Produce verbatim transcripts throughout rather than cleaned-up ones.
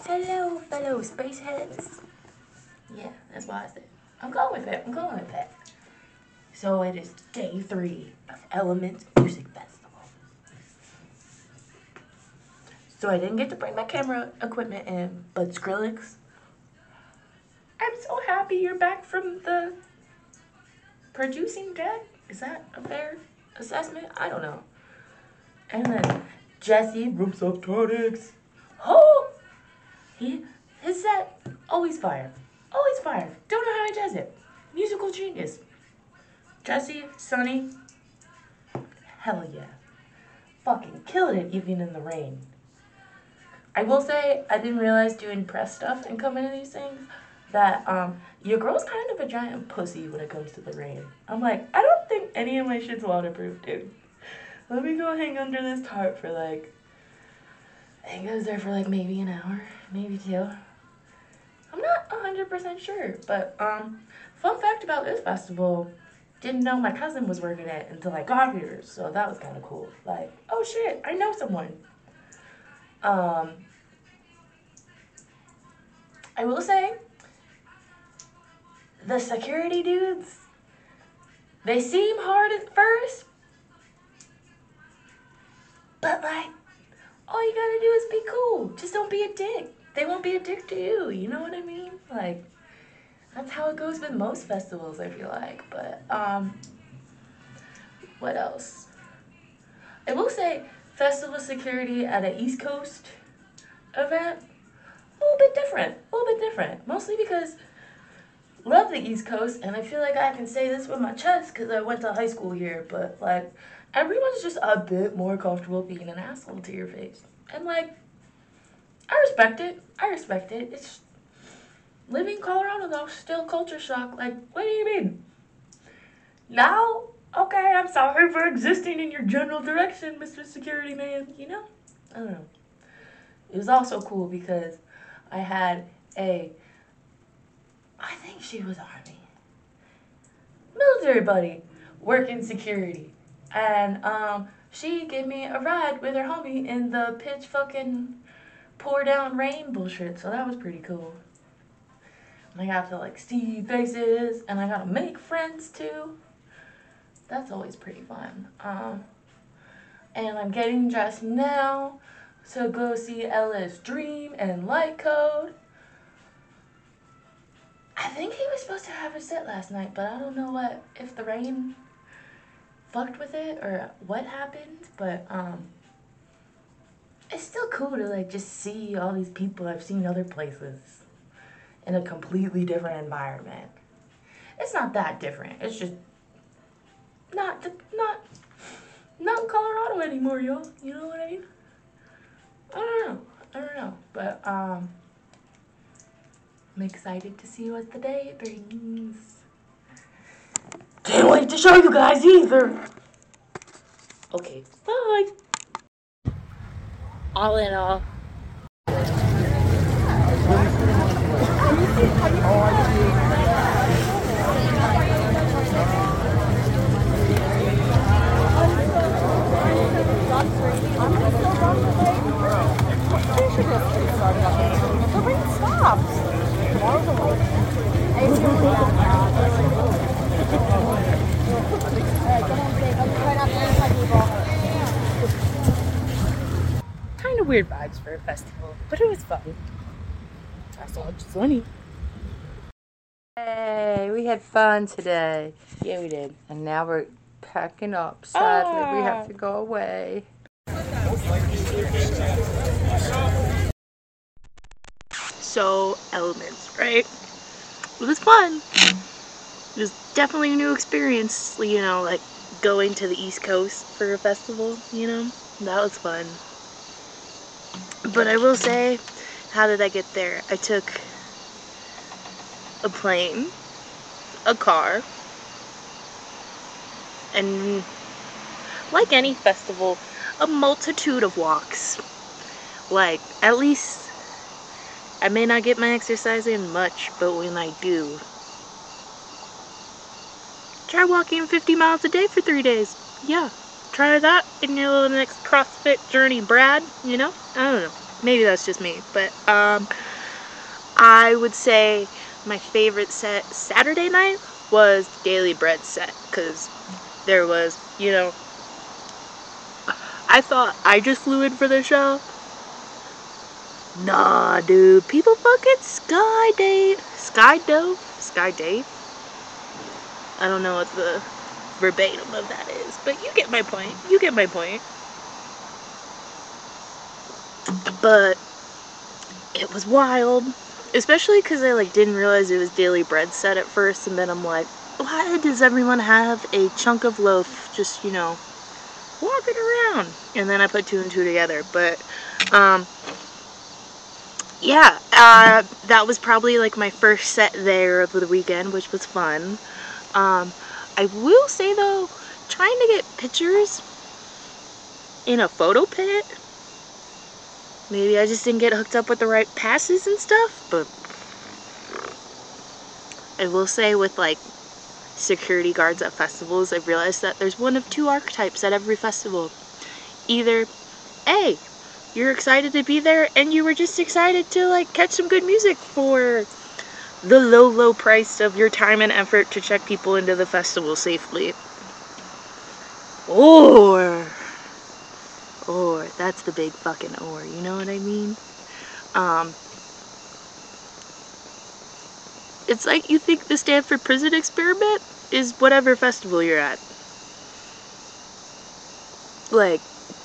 Hello, fellow spaceheads. Yeah, that's why I said I'm going with it. I'm going with it. So it is day three of Elements Music Festival. So I didn't get to bring my camera equipment in, but Skrillex, I'm so happy you're back from the producing deck. Is that a fair assessment? I don't know. And then Jesse from Subtronics. Oh, he his set always fire, always fire. Don't know how he does it. Musical genius. Jesse, Sonny, hell yeah, fucking killed it even in the rain. I will say I didn't realize doing press stuff and coming to these things that um your girl's kind of a giant pussy when it comes to the rain. I'm like, I don't think any of my shit's waterproof, dude. Let me go hang under this tarp for like, I think I was there for like maybe an hour, maybe two. I'm not one hundred percent sure, but um, fun fact about this festival, didn't know my cousin was working it until I got here, so that was kind of cool. Like, oh shit, I know someone. Um, I will say, the security dudes, they seem hard at first, but like, all you gotta do is be cool. Just don't be a dick. They won't be a dick to you, you know what I mean? Like, that's how it goes with most festivals, I feel like. But, um, what else? I will say, festival security at an East Coast event, a little bit different. A little bit different. Mostly because love the East Coast, and I feel like I can say this with my chest because I went to high school here, but, like, everyone's just a bit more comfortable being an asshole to your face. And, like, I respect it. I respect it. It's living in Colorado, though, still culture shock. Like, what do you mean? Now? Okay, I'm sorry for existing in your general direction, Mister Security Man. You know? I don't know. It was also cool because I had a, I think she was Army, military buddy, working security. And um, she gave me a ride with her homie in the pitch fucking pour down rain bullshit. So that was pretty cool. And I got to like see faces, and I got to make friends too. That's always pretty fun. Um, and I'm getting dressed now to go see Ellis Dream and Light Code. I think he was supposed to have a set last night, but I don't know what, if the rain fucked with it or what happened, but um, it's still cool to like just see all these people I've seen other places in a completely different environment. It's not that different. It's just not not not in Colorado anymore, y'all. You know what I mean? I don't know. I don't know. But um, I'm excited to see what the day brings. Can't wait to show you guys either. Okay, bye. All in all, the rain stopped. kind of weird vibes for a festival, but it was fun. I saw Sunny. Hey, we had fun today. Yeah, we did. And now we're packing up. Sadly, Ah. we have to go away. So, Elements, right? It was fun. It was definitely a new experience, you know, like going to the East Coast for a festival, you know? That was fun. But I will say, how did I get there? I took a plane, a car, and like any festival, a multitude of walks. Like, at least I may not get my exercise in much, but when I do, try walking fifty miles a day for three days. Yeah, try that in your little next CrossFit journey, Brad, you know? I don't know. maybe that's just me, but um, I would say my favorite set Saturday night was Daily Bread set, because there was, you know, I thought I just flew in for the show. Nah, dude, people fucking sky dave, sky dove, sky dave. I don't know what the verbatim of that is, but you get my point. You get my point. But it was wild, especially because I like didn't realize it was Daily Bread set at first, and then I'm like, why does everyone have a chunk of loaf just, you know, walking around? And then I put two and two together. But um yeah, uh that was probably like my first set there of the weekend, which was fun. um I will say though, trying to get pictures in a photo pit, maybe I just didn't get hooked up with the right passes and stuff, but I will say with like security guards at festivals, I've realized that there's one of two archetypes at every festival. Either A, you're excited to be there and you were just excited to like catch some good music for the low, low price of your time and effort to check people into the festival safely. Or, or, that's the big fucking or, you know what I mean? Um, it's like you think the Stanford Prison Experiment is whatever festival you're at. Like,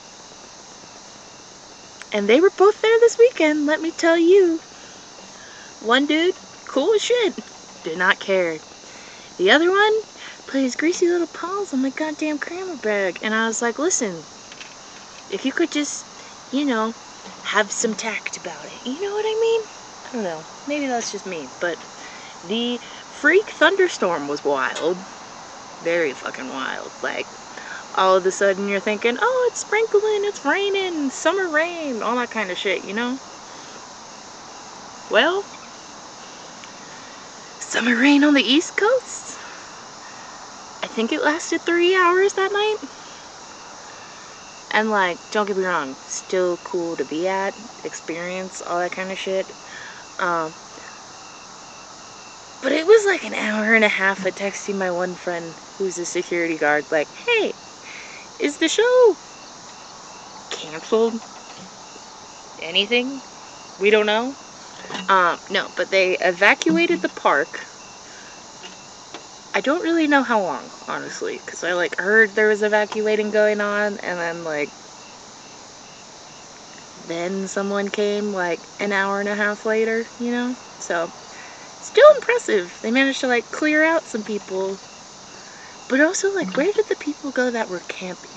and they were both there this weekend, let me tell you. One dude, cool as shit, did not care. The other one put his greasy little paws on my goddamn crammer bag, and I was like, listen, if you could just, you know, have some tact about it, you know what I mean? I don't know, maybe that's just me, but the freak thunderstorm was wild. Very fucking wild. Like, all of a sudden you're thinking, oh, it's sprinkling, it's raining, summer rain, all that kind of shit, you know? Well, summer rain on the East Coast? I think it lasted three hours that night. And like, don't get me wrong, still cool to be at, experience, all that kind of shit. Um, but it was like an hour and a half of texting my one friend who's a security guard, like, hey, is the show canceled? Anything? We don't know. Um, no, but they evacuated the park. I don't really know how long, honestly, because I like heard there was evacuating going on, and then like then someone came like an hour and a half later, you know? So still impressive. They managed to like clear out some people. But also, like, where did the people go that were camping?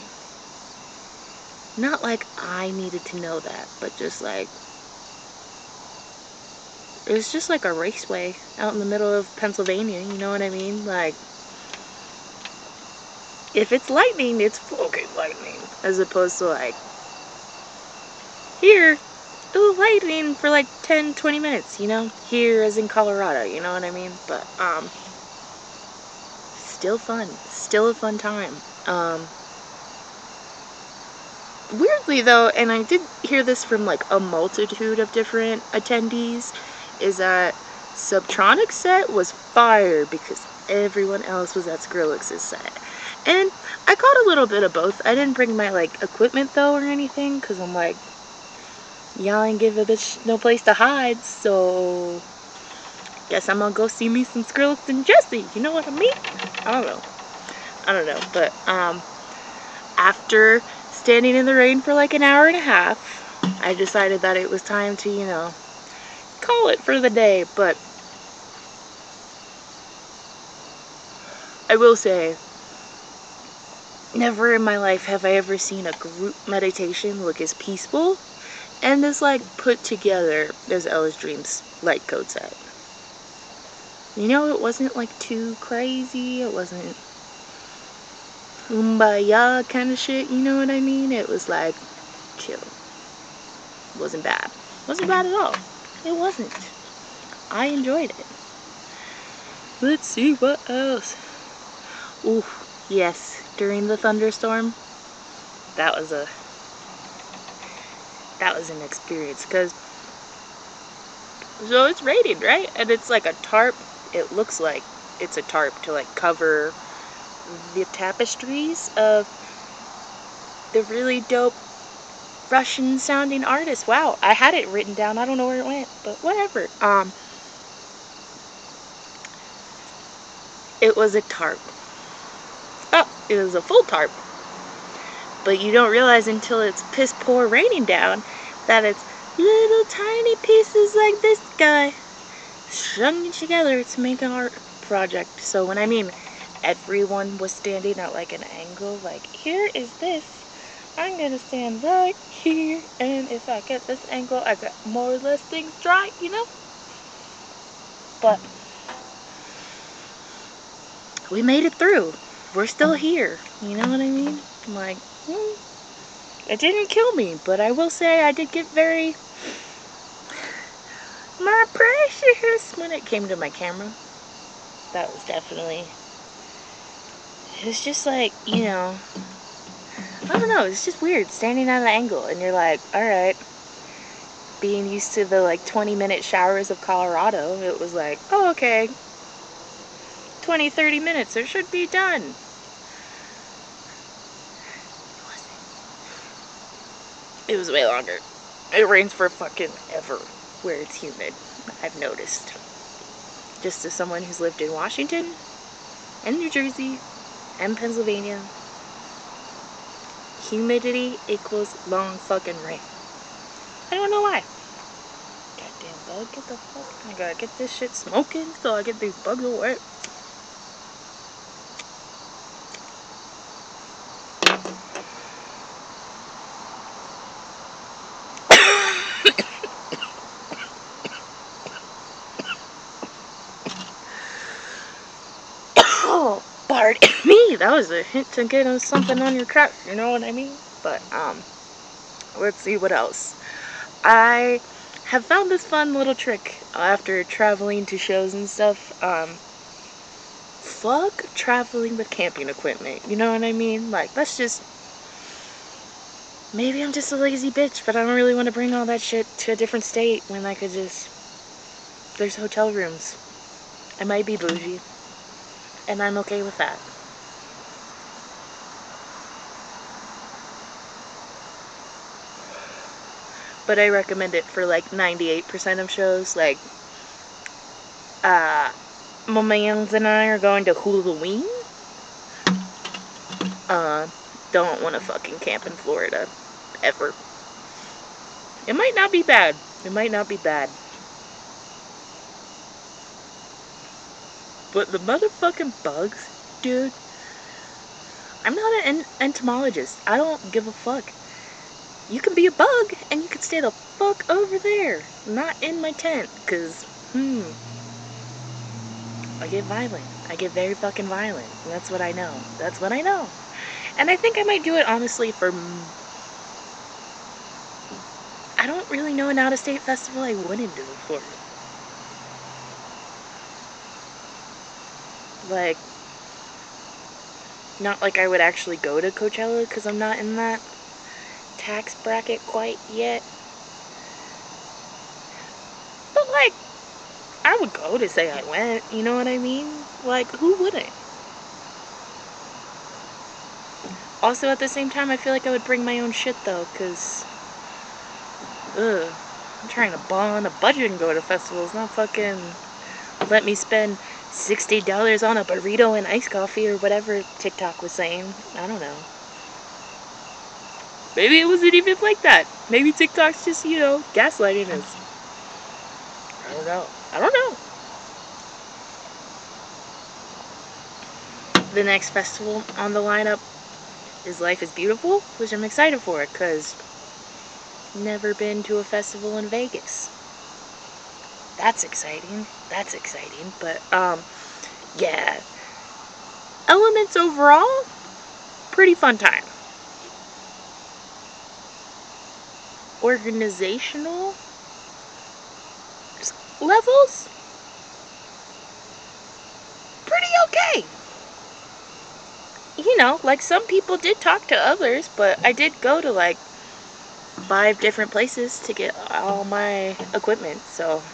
Not like I needed to know that, but just like, it was just like a raceway out in the middle of Pennsylvania, you know what I mean? Like, if it's lightning, it's fucking lightning. As opposed to like, here, ooh, lightning for like ten, twenty minutes, you know? Here as in Colorado, you know what I mean? But, um, still fun. Still a fun time. Um, weirdly though, and I did hear this from like a multitude of different attendees, is that Subtronic's set was fire because everyone else was at Skrillex's set. And I caught a little bit of both. I didn't bring my like equipment though or anything, because I'm like, y'all ain't give a bitch no place to hide, so guess I'm gonna go see me some Skrillex and Jesse, you know what I mean? I don't know. I don't know, but um, after standing in the rain for like an hour and a half, I decided that it was time to, you know, call it for the day. But I will say, never in my life have I ever seen a group meditation look as peaceful and as like put together as Ella's Dreams Light Code set. You know, it wasn't like too crazy, it wasn't kumbaya kind of shit, you know what I mean? It was like chill. It wasn't bad. It wasn't bad at all. It wasn't. I enjoyed it. Let's see what else. Ooh, yes, during the thunderstorm, that was a that was an experience, because so it's raining, right? And it's like a tarp. It looks like it's a tarp to like cover the tapestries of the really dope Russian sounding artist. Wow, I had it written down. I don't know where it went, but whatever. Um, it was a tarp. Oh, it was a full tarp. But you don't realize until it's piss poor raining down that it's little tiny pieces like this guy strung together to make an art project. So when I mean everyone was standing at like an angle, like here is this, I'm gonna stand right here, and if I get this angle I got more or less things dry, you know. But we made it through. We're still here, you know what I mean? Like, hmm, it didn't kill me, but I will say I did get very my precious when it came to my camera. That was definitely, it was just like, you know, I don't know, it's just weird standing at an angle and you're like, alright, being used to the like twenty minute showers of Colorado, it was like, oh, okay, twenty, thirty minutes, it should be done. It was way longer. It rains for fucking ever where it's humid, I've noticed. Just as someone who's lived in Washington and New Jersey and Pennsylvania, humidity equals long fucking rain. I don't know why. Goddamn bug, get the fuck. I gotta get this shit smoking so I get these bugs away. Oh, pardon me. That was a hint to get something on your crotch. You know what I mean? But um, let's see what else. I have found this fun little trick after traveling to shows and stuff. Um, fuck traveling with camping equipment. You know what I mean? Like, that's just, maybe I'm just a lazy bitch, but I don't really want to bring all that shit to a different state when I could just, there's hotel rooms. I might be bougie, and I'm okay with that. But I recommend it for like ninety-eight percent of shows. Like, uh, my mans and I are going to Halloween. Uh, don't want to fucking camp in Florida. Ever. It might not be bad. It might not be bad. But the motherfucking bugs, dude. I'm not an entomologist. I don't give a fuck. You can be a bug, and you can stay the fuck over there. Not in my tent, because, hmm. I get violent. I get very fucking violent. And that's what I know. That's what I know. And I think I might do it, honestly, for... I don't really know an out-of-state festival I wouldn't do it for. Like, not like I would actually go to Coachella, because I'm not in that tax bracket quite yet. But, like, I would go to say I went, you know what I mean? Like, who wouldn't? Also, at the same time, I feel like I would bring my own shit, though, because, ugh, I'm trying to bond a budget and go to festivals, not fucking let me spend sixty dollars on a burrito and iced coffee or whatever TikTok was saying. I don't know. Maybe it wasn't even like that. Maybe TikTok's just, you know, gaslighting us. I don't know. I don't know. The next festival on the lineup is Life is Beautiful, which I'm excited for, because never been to a festival in Vegas. That's exciting. That's exciting. But, um, yeah. Elements overall, pretty fun time. Organizational levels, pretty okay. You know, like, some people did talk to others, but I did go to, like, five different places to get all my equipment, so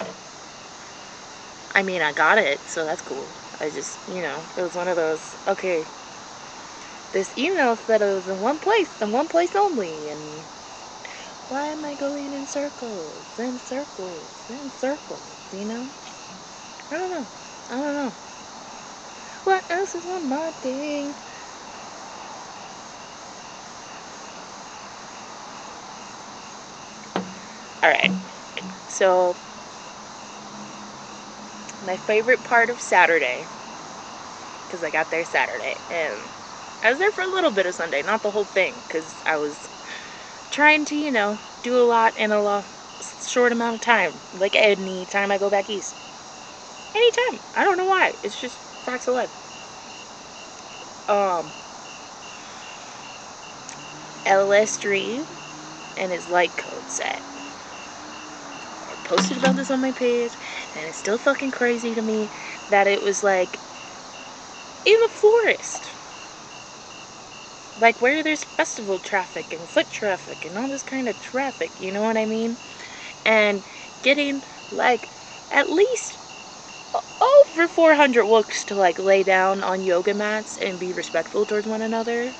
I mean, I got it, so that's cool. I just, you know, it was one of those, okay, this email said it was in one place, and one place only, and why am I going in circles, and circles, and circles, you know? I don't know. I don't know. What else is on my thing? Alright, so my favorite part of Saturday, because I got there Saturday, and I was there for a little bit of Sunday, not the whole thing, because I was trying to, you know, do a lot in a lot, short amount of time, like any time I go back east. Anytime. I don't know why. It's just facts of life. Um, L S Dream and his light code set. I posted about this on my page, and it's still fucking crazy to me that it was like in the forest. Like where there's festival traffic and foot traffic and all this kind of traffic, you know what I mean? And getting like at least over four hundred looks to like lay down on yoga mats and be respectful towards one another.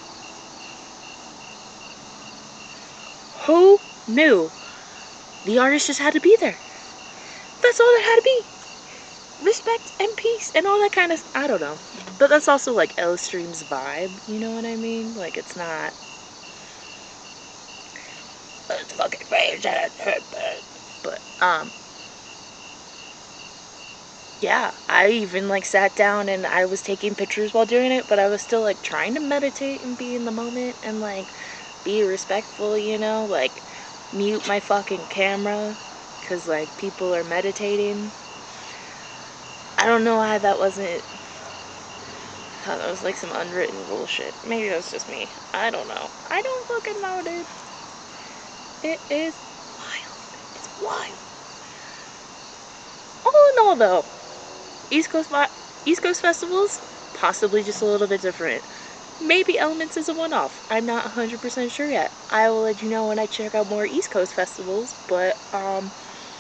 Who knew the artist just had to be there? That's all there had to be. Respect and peace and all that kind of, I don't know. But that's also like L Stream's vibe, you know what I mean? Like it's not, it's fucking crazy. But um yeah, I even like sat down and I was taking pictures while doing it, but I was still like trying to meditate and be in the moment and like be respectful, you know, like mute my fucking camera because like people are meditating. I don't know why that wasn't, I thought that was like some unwritten bullshit. Maybe that's just me. I don't know. I don't fucking know, dude. It is wild. It's wild. All in all though, East Coast East Coast festivals, possibly just a little bit different. Maybe Elements is a one-off. I'm not one hundred percent sure yet. I will let you know when I check out more East Coast festivals, but um,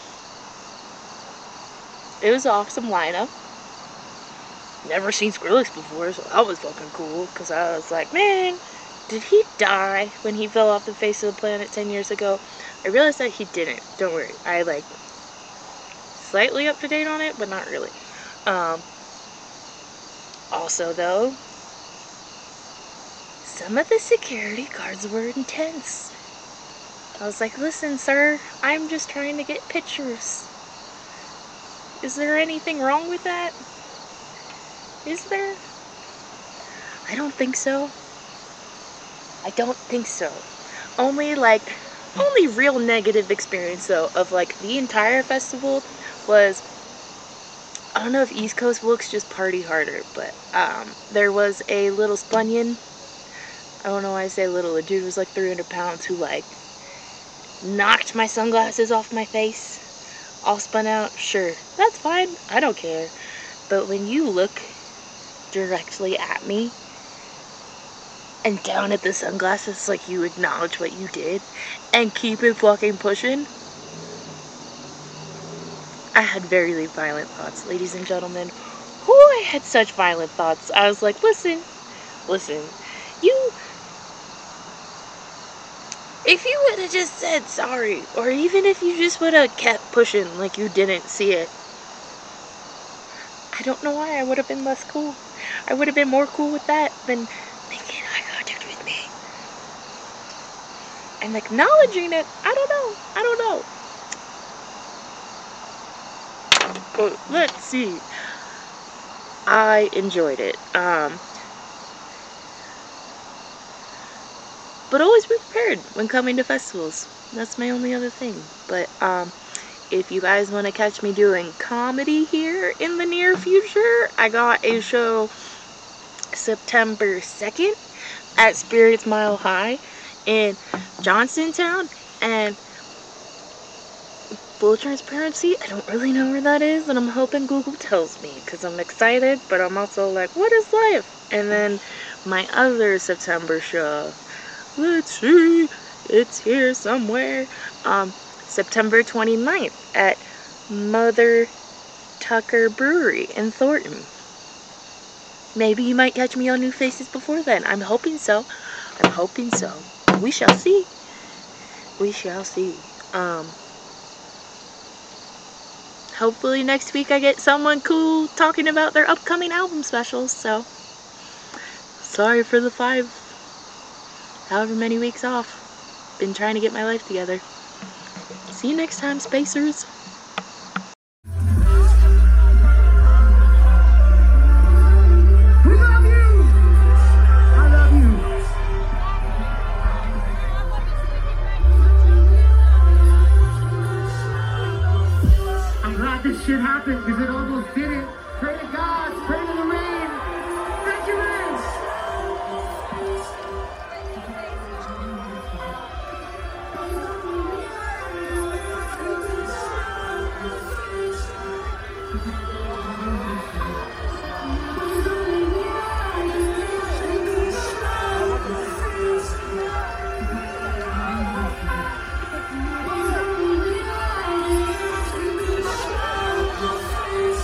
it was an awesome lineup. Never seen Skrillex before, so that was fucking cool, because I was like, man, did he die when he fell off the face of the planet ten years ago? I realized that he didn't. Don't worry. I like slightly up to date on it, but not really. Um, also, though, some of the security guards were intense. I was like, listen, sir, I'm just trying to get pictures. Is there anything wrong with that? Is there? I don't think so. I don't think so. Only, like, only real negative experience, though, of, like, the entire festival was, I don't know if East Coast looks just party harder, but um, there was a little Spunyan, I don't know why I say little, the dude was like three hundred pounds, who like knocked my sunglasses off my face, all spun out. Sure, that's fine, I don't care. But when you look directly at me and down at the sunglasses like you acknowledge what you did and keep it fucking pushing, I had very violent thoughts, ladies and gentlemen. Who I had such violent thoughts. I was like, listen, listen, you, if you would have just said sorry, or even if you just would have kept pushing like you didn't see it, I don't know why I would have been less cool. I would have been more cool with that than making eye contact with me. And acknowledging it, I don't know, I don't know. But let's see. I enjoyed it. Um, but always be prepared when coming to festivals. That's my only other thing. But um, if you guys want to catch me doing comedy here in the near future, I got a show September second at Spirits Mile High in Johnsontown. And full transparency, I don't really know where that is, and I'm hoping Google tells me, because I'm excited, but I'm also like, what is life? And then my other September show, let's see, It's here somewhere. Um, September twenty-ninth at Mother Tucker Brewery in Thornton. Maybe you might catch me on New Faces before then. I'm hoping so. I'm hoping so. We shall see. We shall see. Um, hopefully next week I get someone cool talking about their upcoming album specials. So, sorry for the five, however many weeks off. Been trying to get my life together. See you next time, Spacers.